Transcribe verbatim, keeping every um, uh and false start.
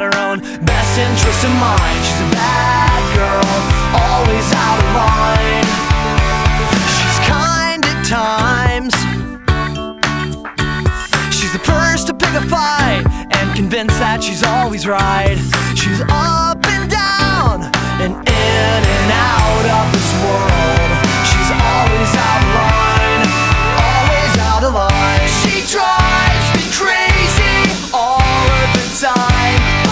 got her own best interest in mind. She's a bad girl, always out of line. She's kind at times. She's the first to pick a fight and convinced that she's always right. She's up and down and in and